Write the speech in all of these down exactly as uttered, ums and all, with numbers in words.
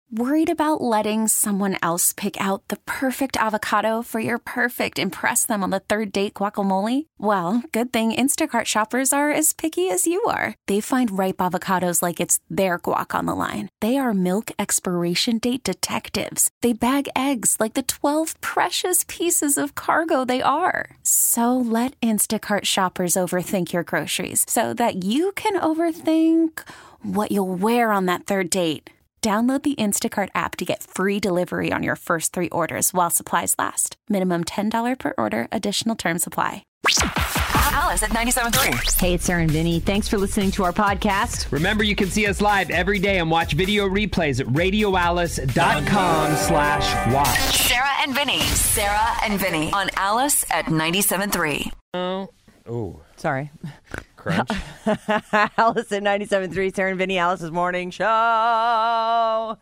Worried about letting someone else pick out the perfect avocado for your perfect impress them on the third date guacamole? Well, good thing Instacart shoppers are as picky as you are. They find ripe avocados like it's their guac on the line. They are milk expiration date detectives. They bag eggs like the twelve precious pieces of cargo they are. So let Instacart shoppers overthink your groceries so that you can overthink what you'll wear on that third date. Download the Instacart app to get free delivery on your first three orders while supplies last. Minimum ten dollars per order. Additional terms apply. Alice at ninety-seven point three. Hey, it's Sarah and Vinny. Thanks for listening to our podcast. Remember, you can see us live every day and watch video replays at radioalice.com slash watch. Sarah and Vinny. Sarah and Vinny on Alice at ninety-seven point three. Oh. Oh. Sorry. Crunch. Alice at ninety-seven point three. Sarah and Vinny, Alice's morning show. Hi,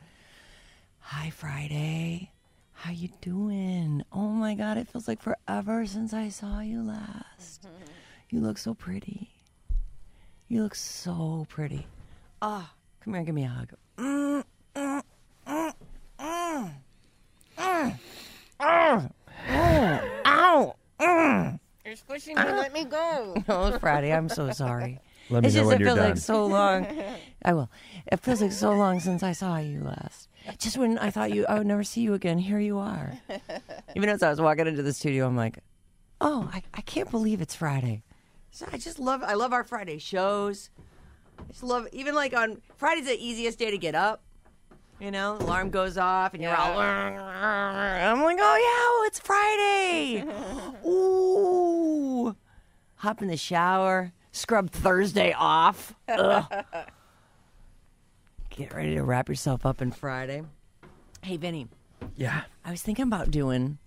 Friday. How you doing? Oh, my God. It feels like forever since I saw you last. You look so pretty. You look so pretty. Ah, oh, come here. Give me a hug. Mm, mm, mm, mm, mm, mm, mm, ow. Mm. You're squishing me. Let me go. Oh, Friday. I'm so sorry. Let me it's know just when it you're feels done. like so long. I will. It feels like so long since I saw you last. Just when I thought you, I would never see you again. Here you are. Even as I was walking into the studio, I'm like, oh, I, I can't believe it's Friday. So I just love. I love our Friday shows. I just love even like on Friday's the easiest day to get up. You know, the alarm goes off and you're Yeah. all. I'm like, oh yeah, it's Friday. Ooh, hop in the shower. Scrub Thursday off. Ugh. Get ready to wrap yourself up in Friday. Hey, Vinny. Yeah. I was thinking about doing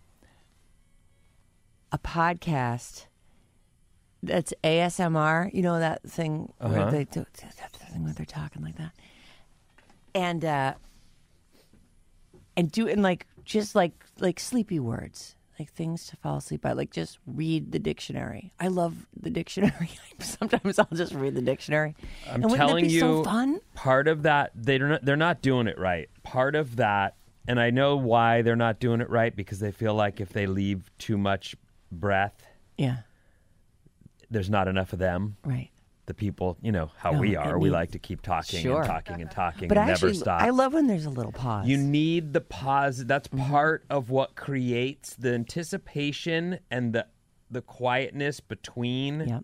a podcast that's A S M R. You know that thing where Uh-huh. they do that thing where they're talking like that, and uh, and do and like just like like sleepy words. Like things to fall asleep by, like just read the dictionary. I love the dictionary. Sometimes I'll just read the dictionary. I'm and wouldn't telling that be you, so fun? part of that, they're not, they're not doing it right. Part of that, and I know why they're not doing it right, because they feel like if they leave too much breath, Yeah, there's not enough of them. right. The people, you know, how No, we it are. We needs- like to keep talking Sure. and talking and talking But and actually, never stop. I love when there's a little pause. You need the pause. That's Mm-hmm. part of what creates the anticipation and the the quietness between. Yep.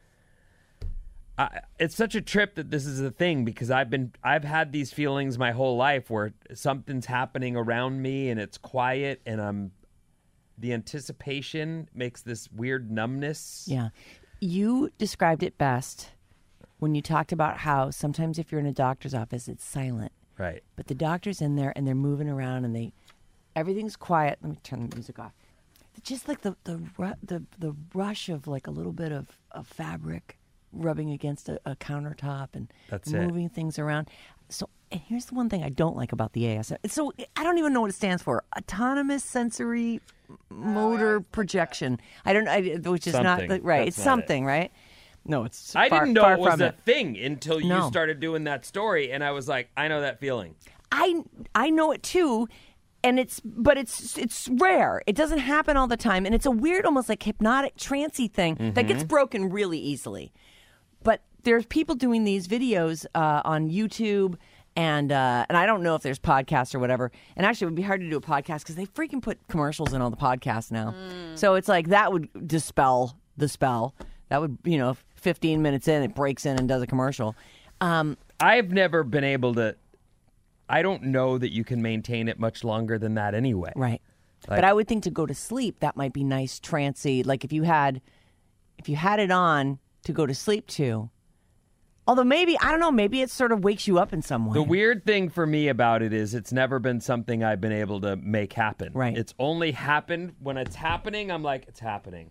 I, it's such a trip that this is a thing, because I've been I've had these feelings my whole life where something's happening around me and it's quiet and I'm the anticipation makes this weird numbness. Yeah. You described it best when you talked about how sometimes if you're in a doctor's office, it's silent. Right. But the doctor's in there and they're moving around and they everything's quiet. Let me turn the music off. Just like the the ru- the, the rush of like a little bit of, of fabric rubbing against a, a countertop and That's it. moving things around. So, and here's the one thing I don't like about the A S M. So I don't even know what it stands for. Autonomous Sensory Motor Projection. I don't. I, which is Something. not right. That's it's not something, right? No, it's. I far, didn't know far it was from a it. thing until you No. started doing that story, and I was like, I know that feeling. I I know it too, and it's but it's it's rare. It doesn't happen all the time, and it's a weird, almost like hypnotic, trancey thing that gets broken really easily. But there's people doing these videos uh, on YouTube, and uh, and I don't know if there's podcasts or whatever. And actually, it would be hard to do a podcast because they freaking put commercials in all the podcasts now. So it's like that would dispel the spell. That would, you know, fifteen minutes in, it breaks in and does a commercial. Um, I've never been able to. I don't know that you can maintain it much longer than that anyway. Right. Like- but I would think to go to sleep, that might be nice, trancy. Like if you had, if you had it on to go to sleep to. Although maybe, I don't know, maybe it sort of wakes you up in some way. The weird thing for me about it is it's never been something I've been able to make happen. Right. It's only happened when it's happening. I'm like, it's happening.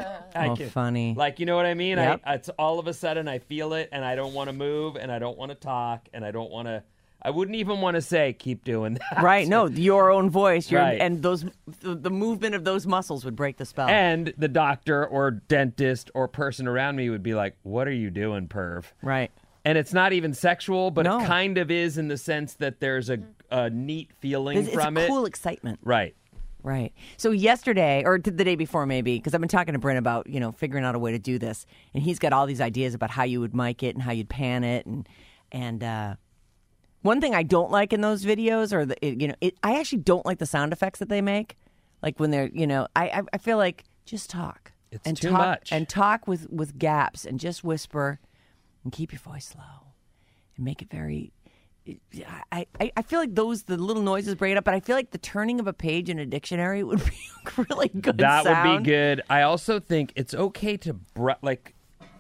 I Oh, can- funny. Like, you know what I mean? Yep. I, it's all of a sudden I feel it and I don't want to move and I don't want to talk and I don't want to, I wouldn't even want to say, keep doing that. Right, no, your own voice, your, Right. and those the, the movement of those muscles would break the spell. And the doctor or dentist or person around me would be like, what are you doing, perv? right. And it's not even sexual, but No. it kind of is in the sense that there's a a neat feeling It's, from it's it. cool excitement. Right. Right. So yesterday, or the day before maybe, because I've been talking to Brent about, you know, figuring out a way to do this. And he's got all these ideas about how you would mic it and how you'd pan it. And and uh, one thing I don't like in those videos, or, the, it, you know, it, I actually don't like the sound effects that they make. Like when they're, you know, I, I, I feel like just talk. It's and too talk, much. And talk with, with gaps and just whisper and keep your voice low and make it very... I, I, I feel like those, the little noises break it up, but I feel like the turning of a page in a dictionary would be really good That sound. would be good. I also think it's okay to, br- like,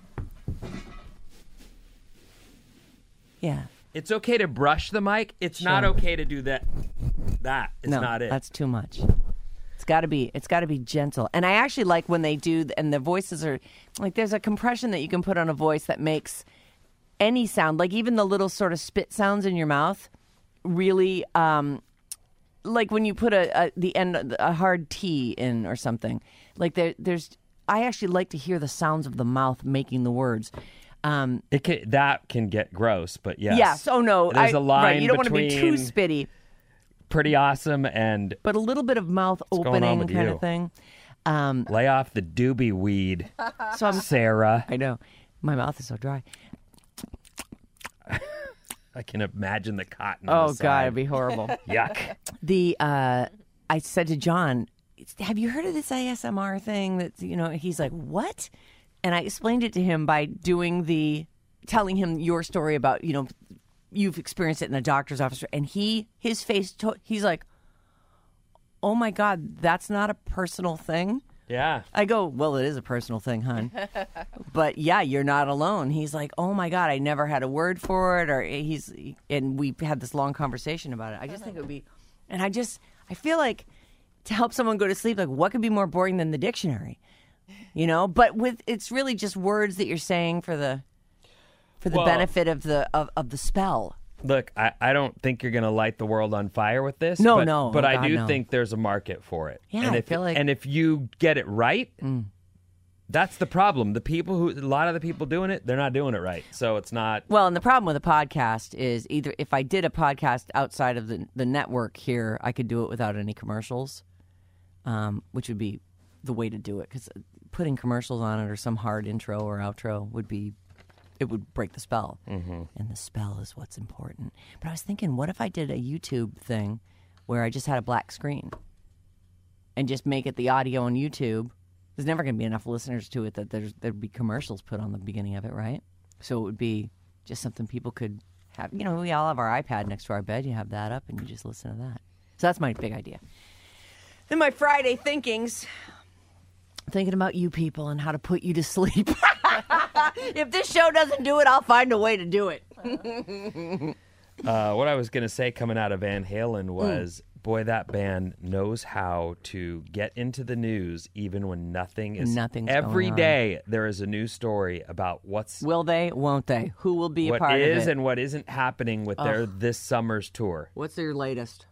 Yeah. it's okay to brush the mic. It's not Sure. okay to do that. That is no, not it. that's too much. It's got to be, it's got to be gentle. And I actually like when they do, and the voices are, like there's a compression that you can put on a voice that makes any sound, like even the little sort of spit sounds in your mouth, really, um, like when you put a, a the end a hard T in or something. Like there, there's, I actually like to hear the sounds of the mouth making the words. Um, It can, that can get gross, but yes. Yes. Oh no. There's I- a line right, you don't between want to be too spitty, pretty awesome and but a little bit of mouth going on opening with kind you? of thing. Um, lay off the doobie weed, so I'm. Sarah. I know. My mouth is so dry. I can imagine the cotton. on Oh the God, side. it'd be horrible. Yuck. The uh, I said to John, "Have you heard of this A S M R thing?" That you know, he's like, "What?" And I explained it to him by doing the, telling him your story about, you know, you've experienced it in a doctor's office, and he, his face, to, he's like, "Oh my God, that's not a personal thing." Yeah. I go, "Well, it is a personal thing, hon." But yeah, you're not alone. He's like, "Oh my God, I never had a word for it." Or he's, and we had this long conversation about it. I just think it would be, and I just, I feel like to help someone go to sleep, like what could be more boring than the dictionary? You know, but with, it's really just words that you're saying for the, for the Well- benefit of the, of, of the spell. Look, I, I don't think you're going to light the world on fire with this. No, but, no. But Oh, I God, do no. think there's a market for it. Yeah, and I if, feel like- Mm. And if you get it right, that's the problem. The people who, a lot of the people doing it, they're not doing it right. So it's not. Well, and the problem with a podcast is either if I did a podcast outside of the the network here, I could do it without any commercials, um, which would be the way to do it. Because putting commercials on it or some hard intro or outro would be, it would break the spell. Mm-hmm. And the spell is what's important. But I was thinking, what if I did a YouTube thing where I just had a black screen and just make it the audio on YouTube? There's never going to be enough listeners to it that there's, there'd be commercials put on the beginning of it, right? So it would be just something people could have. You know, we all have our iPad next to our bed. You have that up and you just listen to that. So that's my big idea. Then my Friday thinkings, thinking about you people and how to put you to sleep. If this show doesn't do it, I'll find a way to do it. Uh, what I was going to say coming out of Van Halen Mm. was, boy, that band knows how to get into the news even when nothing is. Nothing's Every going on. day there is a news story about what's Will they? Won't they? Who will be a what part is of it? and what isn't happening with their this summer's tour. What's their latest?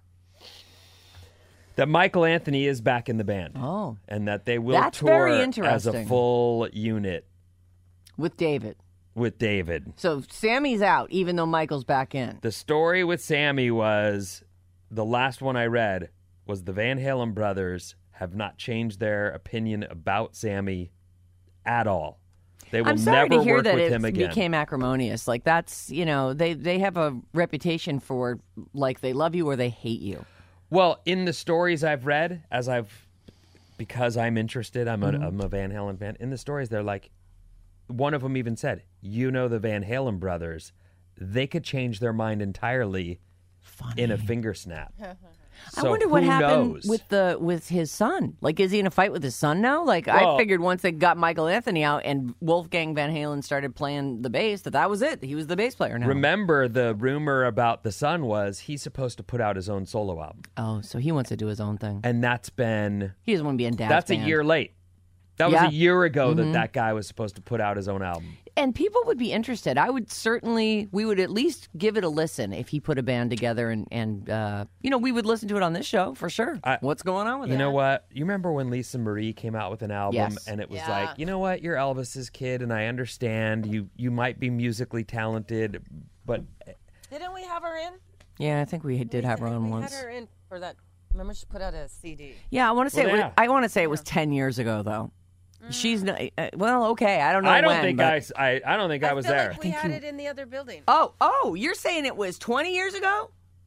That Michael Anthony is back in the band. Oh. And that they will That's tour very as a interesting. full unit With David. with David. So Sammy's out, even though Michael's back in. The story with Sammy was, the last one I read was the Van Halen brothers have not changed their opinion about Sammy at all. They will I'm sorry never to hear work that with it him again. became acrimonious. Like that's, you know, they they have a reputation for like they love you or they hate you. Well, in the stories I've read, as I've, because I'm interested, I'm a, Mm-hmm. I'm a Van Halen fan. In the stories, they're like, one of them even said, you know, the Van Halen brothers, they could change their mind entirely Funny. in a finger snap. I So wonder what who happened knows? with the with his son. Like, is he in a fight with his son now? Like, Well- I figured once they got Michael Anthony out and Wolfgang Van Halen started playing the bass, that that was it. He was the bass player now. Remember, the rumor about the son was he's supposed to put out his own solo album. Oh, so he wants to do his own thing. And that's been, He doesn't want to be in Dad's that's a band. year late. That was Yeah. a year ago Mm-hmm. that that guy was supposed to put out his own album. And people would be interested. I would certainly, we would at least give it a listen if he put a band together and, and uh, you know, we would listen to it on this show for sure. I- What's going on with You it? know what? You remember when Lisa Marie came out with an album Yes. and it was Yeah. like, you know what? You're Elvis's kid and I understand you you might be musically talented, but Didn't we have her in? Yeah, I think we did have her on we once. had her in for that. Remember, she put out a C D. Yeah, I want to say Well, it yeah. was, I want to say it was ten years ago though. She's not, uh, well, okay. I don't know. I don't when, think but... I, s- I. I don't think I, I was feel there. Like we had it in the other building. Oh, oh, you're saying it was twenty years ago?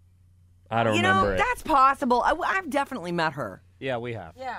I don't you remember know, it. that's possible. I, I've definitely met her, Yeah, we have. Yeah.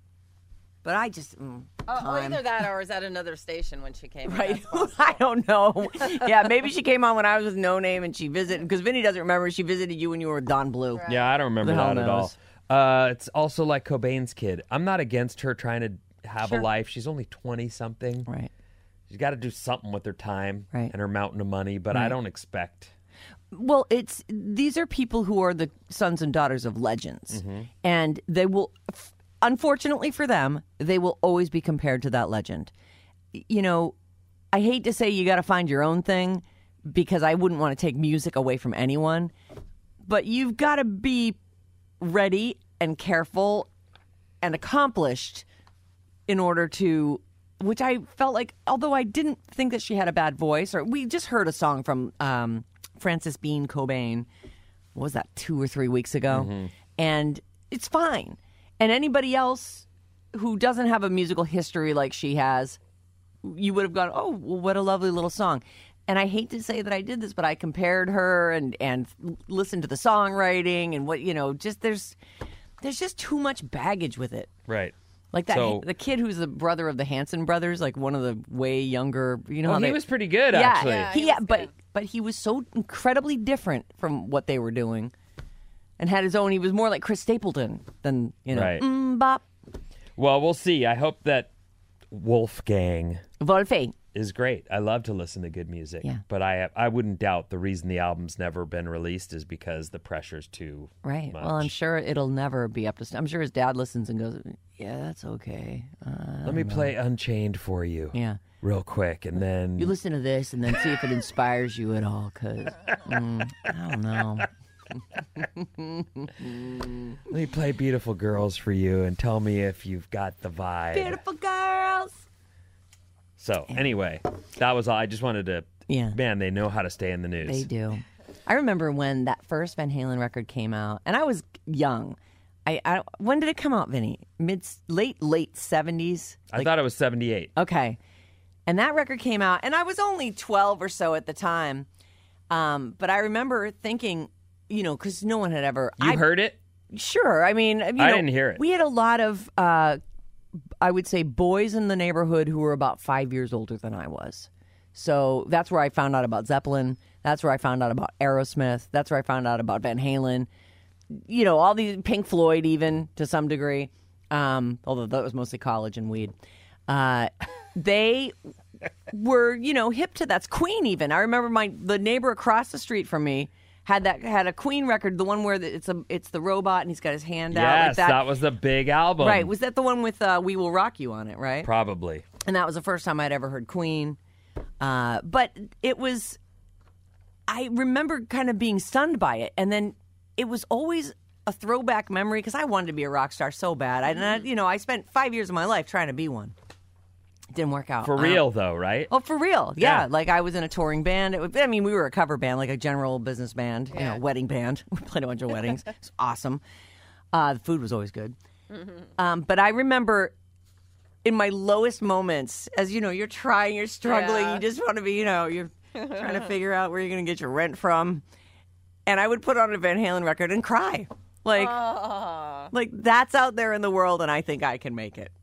but I just mm, Oh, oh, time. either that or is that another station when she came? in? Right? That's possible. I don't know. Yeah, maybe she came on when I was with No Name and she visited because Vinny doesn't remember. She visited you when you were with Don Blue. Right. Yeah, I don't remember Who the hell that at all. knows? Uh, it's also like Cobain's kid. I'm not against her trying to have Sure. a life. She's only twenty something. Right. She's got to do something with her time Right. and her mountain of money. But I Right. don't expect. Well, it's these are people who are the sons and daughters of legends, Mm-hmm. and they will, unfortunately for them, they will always be compared to that legend. You know, I hate to say you got to find your own thing because I wouldn't want to take music away from anyone, but you've got to be ready and careful and accomplished in order to. Which I felt like, although I didn't think that she had a bad voice, or we just heard a song from um, Frances Bean Cobain. What was that, two or three weeks ago? Mm-hmm. And it's fine. And anybody else who doesn't have a musical history like she has, you would have gone, oh, well, what a lovely little song. And I hate to say that I did this, but I compared her and and listened to the songwriting and what, you know, just there's there's just too much baggage with it. Right. Like that, So- the kid who's the brother of the Hanson brothers, like one of the way younger, you know. Oh, how he they, was pretty good, yeah, actually. Yeah, he, he yeah, was but good. but he was so incredibly different from what they were doing, and had his own. He was more like Chris Stapleton than you know. Right. Mm, bop, Well, we'll see. I hope that Wolfgang Wolfie. is great. I love to listen to good music. Yeah. But I I wouldn't doubt the reason the album's never been released is because the pressure's too Right. much. Well, I'm sure it'll never be up to. st- I'm sure his dad listens and goes, "Yeah, that's okay." Uh, Let me play Unchained for you. yeah. Real quick, and then You listen to this and then see if it inspires you at all, because mm, I don't know. let me play Beautiful Girls for you and tell me if you've got the vibe. Beautiful girls. So anyway, that was all. I just wanted to. Yeah. Man, they know how to stay in the news. They do. I remember when that first Van Halen record came out, and I was young. I, I when did it come out, Vinny? Mid late late seventies. I thought it was seventy-eight. Okay, and that record came out, and I was only twelve or so at the time. Um, but I remember thinking, you know, because no one had ever. You I, heard it? Sure. I mean, you I know, didn't hear it. We had a lot of, uh, I would say, boys in the neighborhood who were about five years older than I was. So that's where I found out about Zeppelin. That's where I found out about Aerosmith. That's where I found out about Van Halen. You know, all these, Pink Floyd even to some degree, um, although that was mostly college and weed. Uh, they were, you know, hip to that's Queen even. I remember my the neighbor across the street from me had that had a Queen record, the one where the, it's a it's the robot and he's got his hand out like Yes, that. that was the big album. Right, was that the one with uh, "We Will Rock You" on it? Right, Probably. and that was the first time I'd ever heard Queen. Uh, but it was, I remember kind of being stunned by it, and then it was always a throwback memory because I wanted to be a rock star so bad. I, and I, you know, I spent five years of my life trying to be one. It didn't work out. For Uh, real, though, right? Oh, for real? Yeah. Yeah. Like I was in a touring band. It was, I mean, we were a cover band, like a general business band, you know, Yeah. wedding band. We played a bunch of weddings. It's awesome. Uh, the food was always good. Um, but I remember in my lowest moments, as you know, you're trying, you're struggling, Yeah. you just want to be, you know, you're trying to figure out where you're going to get your rent from. And I would put on a Van Halen record and cry. Like, like that's out there in the world, and I think I can make it.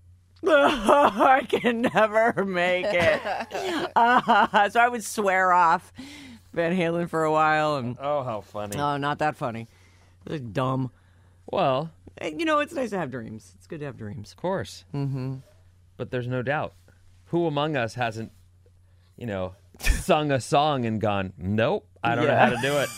I can never make it. Uh, so I would swear off Van Halen for a while, and Oh, how funny. oh, not that funny. It was dumb. well, Eh, You know, it's nice to have dreams. It's good to have dreams. of course. Mm-hmm. But there's no doubt. Who among us hasn't, you know, sung a song and gone, nope, I don't Yeah. know how to do it.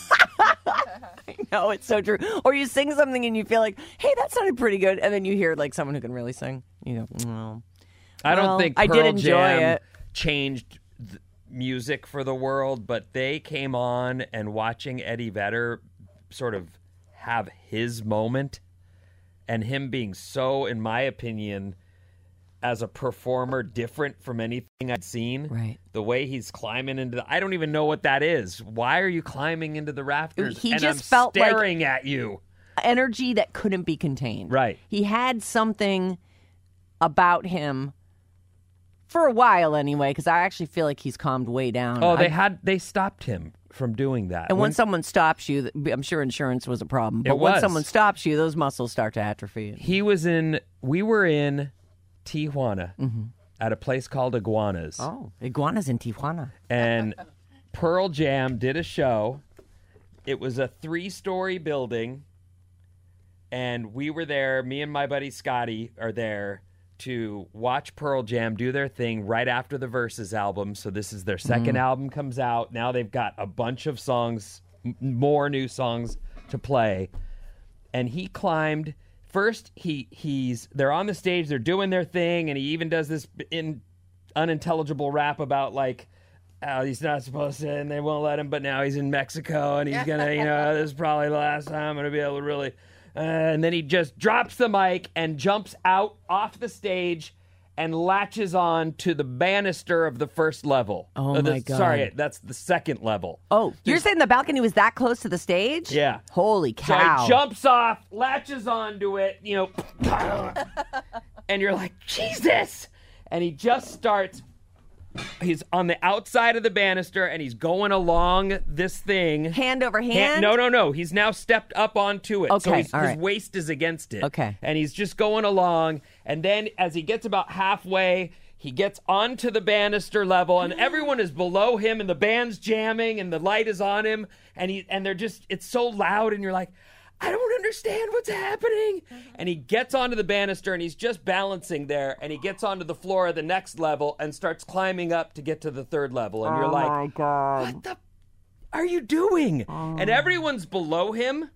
No, it's so true. Or you sing something and you feel like, hey, that sounded pretty good, and then you hear like someone who can really sing. You go, no. I don't Well, think I Pearl did enjoy Jam it. changed th- music for the world, but they came on, and watching Eddie Vedder sort of have his moment, and him being so, in my opinion, as a performer different from anything I'd seen. Right. The way he's climbing into the, I don't even know what that is. Why are you climbing into the rafters? He and just I'm felt like- staring at you. Energy that couldn't be contained. Right. He had something about him for a while anyway, because I actually feel like he's calmed way down. Oh, they I- had they stopped him from doing that. And when When- someone stops you, I'm sure insurance was a problem. But It when was. someone stops you, those muscles start to atrophy. he was in, we were in Tijuana Mm-hmm. at a place called Iguanas. Oh, iguanas in Tijuana. And Pearl Jam did a show. It was a three-story building, and we were there. Me and my buddy Scotty are there to watch Pearl Jam do their thing right after the Versus album. So this is their second album comes out. Now they've got a bunch of songs, m- more new songs to play. And he climbed. First, he he's they're on the stage, they're doing their thing, and he even does this in unintelligible rap about like how he's not supposed to, and they won't let him, but now he's in Mexico, and he's gonna, you know, this is probably the last time I'm gonna be able to really. Uh, and then he just drops the mic and jumps out off the stage and latches on to the banister of the first level. Oh, Uh, the- my God. Sorry, that's the second level. Oh, you're saying the balcony was that close to the stage? Yeah. Holy So cow. he jumps off, latches onto it, you know, and you're like, Jesus! And he just starts, he's on the outside of the banister, and he's going along this thing. Hand over hand? Hand- no, no, no. He's now stepped up onto it. So Okay, he's, all his right. waist is against it. Okay. And he's just going along, and then as he gets about halfway, he gets onto the banister level, and everyone is below him, and the band's jamming, and the light is on him, and he and they're just, it's so loud, and you're like, I don't understand what's happening. And he gets onto the banister, and he's just balancing there, and he gets onto the floor of the next level and starts climbing up to get to the third level, and you're like, my God. what the are you doing? And everyone's below him.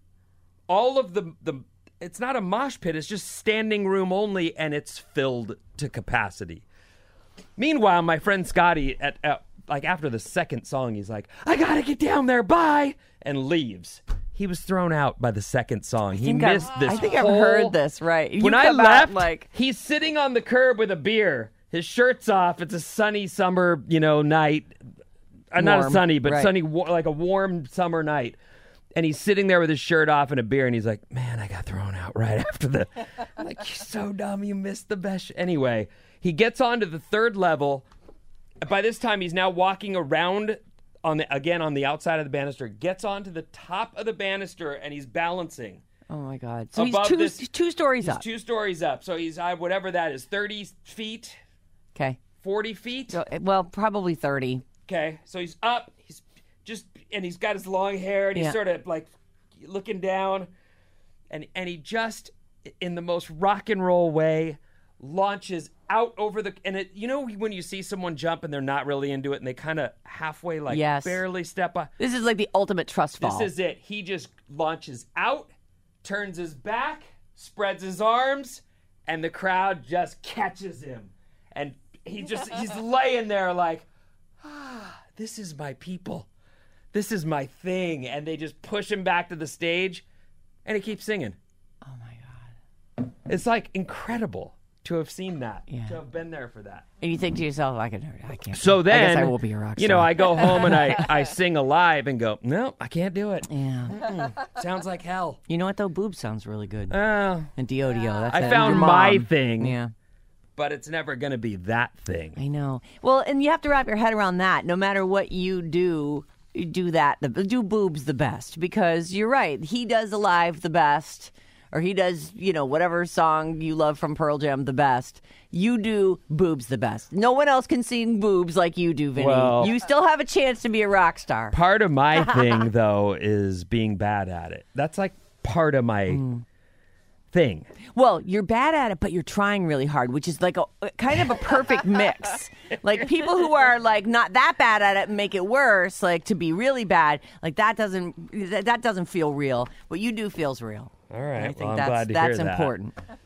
All of the the it's not a mosh pit, it's just standing room only, and it's filled to capacity. Meanwhile, my friend Scotty, at, at like after the second song, he's like, I gotta get down there, bye, and leaves. He was thrown out by the second song. He think I've- missed this I think whole... I've heard this, right. You When I come out left, like- he's sitting on the curb with a beer. His shirt's off. It's a sunny summer, you know, night. Uh, not a Warm, sunny, but right. sunny, wa- like a warm summer night. And he's sitting there with his shirt off and a beer, and he's like, man, I got thrown out right after the... I'm like, you're so dumb. You missed the best... sh-" Anyway, he gets onto the third level. By this time, he's now walking around, on the again, on the outside of the banister, gets onto the top of the banister, and he's balancing. Oh, my God. So he's Above two, this- two stories He's up. two stories up. So he's, uh, whatever that is, thirty feet, Okay. forty feet? So, well, probably thirty. Okay, so he's up. He's just, and he's got his long hair, and he's Yeah. sort of like looking down, and and he just, in the most rock and roll way, launches out over the. And it, you know, when you see someone jump and they're not really into it, and they kind of halfway, like Yes. barely step up. This is like the ultimate trust fall. This is it. He just launches out, turns his back, spreads his arms, and the crowd just catches him, and he just he's laying there like, ah, this is my people. This is my thing. And they just push him back to the stage, and he keeps singing. Oh, my God. It's like incredible to have seen that, Yeah. to have been there for that. And you think to yourself, I can, I can't. So then, I guess I will be a rock star. you know, I go home and I, I sing alive and go, no, I can't do it. Yeah. Sounds like hell. You know what, though? Boob sounds really good. Oh, and Dio-Dio. That's I that- found your my mom. thing. Yeah. but it's never going to be that thing. I know. Well, and you have to wrap your head around that. No matter what you do, you do that. The, do boobs the best, because you're right. He does Alive the best, or he does, you know, whatever song you love from Pearl Jam the best. You do boobs the best. No one else can sing boobs like you do, Vinny. Well- you still have a chance to be a rock star. Part of my thing, though, is being bad at it. That's like part of my Mm. thing. Well, you're bad at it, but you're trying really hard, which is like a kind of a perfect mix. Like people who are like not that bad at it and make it worse, like to be really bad, like that doesn't that, that doesn't feel real. What you do feels real. All right. And I think well, I'm that's glad to that's hear that. important.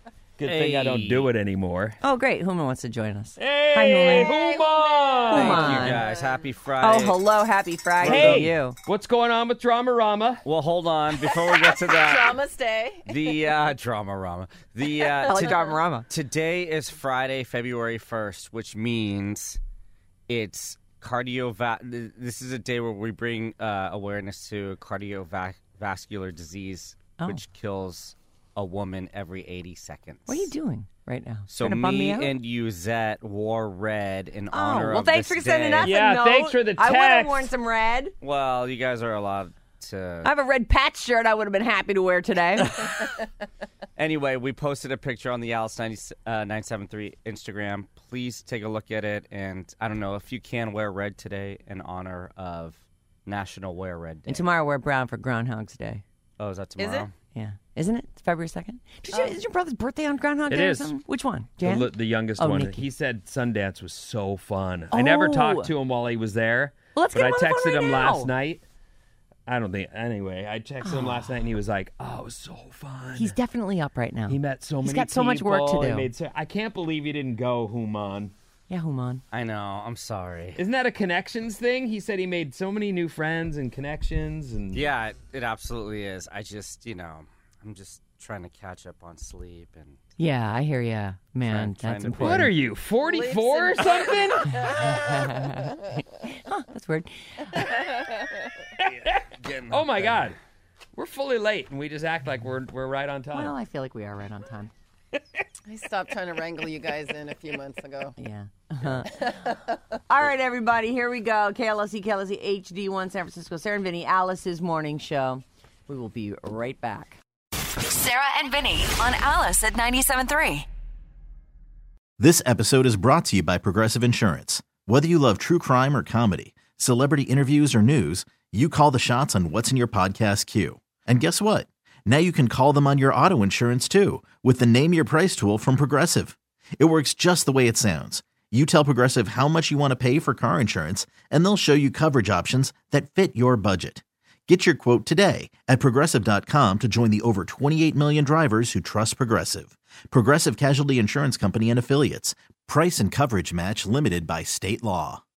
Good thing I don't do it anymore. Oh, great. Huma wants to join us. Hey, Hi, Huma. Huma! Thank Thank you guys. Happy Friday. Oh, hello. Happy Friday Hey, to you. what's going on with Drama Rama? Well, hold on before we get to that. Drama stay. The uh, drama rama. The uh, I like to- Drama Rama. Today is Friday, February first, which means it's cardiovascular. This is a day where we bring uh, awareness to cardiovascular disease, Oh. which kills a woman every eighty seconds. What are you doing right now? So Trying to bum me, me out? and Uzette wore red in Oh, honor well, of thanks this for sending day. us Yeah, a note. thanks for the I would have text. worn some red. Well, you guys are allowed to. I have a red patch shirt I would have been happy to wear today. Anyway, we posted a picture on the Alice nine seven three Instagram. Please take a look at it. And I don't know if you can wear red today in honor of National Wear Red Day. And tomorrow we're brown for Groundhog's Day. Oh, is that Is tomorrow? it? Yeah. Isn't it? It's February second. Did you, is your brother's birthday on Groundhog It Day is. or something? Which one? The, Jan? li- the youngest Oh, one. Nikki. He said Sundance was so fun. I never Oh. talked to him while he was there. Well, let's but get I him on the phone texted right him now. last night. I don't think. Anyway, I texted him last night and he was like, "Oh, it was so fun." He's definitely up right now. he met so He's many. got so much work to people. He do. made so- I can't believe he didn't go, Human. Yeah, Human. I know. I'm sorry. Isn't that a connections thing? He said he made so many new friends and connections and Yeah, it, it absolutely is. I just, you know, I'm just trying to catch up on sleep and. Yeah, I hear ya, man. Trying- trying That's to important. What are you, forty-four or something? That's weird. Oh my God, we're fully late and we just act like we're we're right on time. Well, I feel like we are right on time. I stopped trying to wrangle you guys in a few months ago. Yeah. All right, everybody, here we go. K L S E, K L S E H D one, San Francisco. Sarah and Vinny, Alice's morning show. We will be right back. Sarah and Vinny on Alice at ninety-seven point three. This episode is brought to you by Progressive Insurance. Whether you love true crime or comedy, celebrity interviews or news, you call the shots on what's in your podcast queue. And guess what? Now you can call them on your auto insurance too with the Name Your Price tool from Progressive. It works just the way it sounds. You tell Progressive how much you want to pay for car insurance, and they'll show you coverage options that fit your budget. Get your quote today at Progressive dot com to join the over twenty-eight million drivers who trust Progressive. Progressive Casualty Insurance Company and Affiliates. Price and coverage match limited by state law.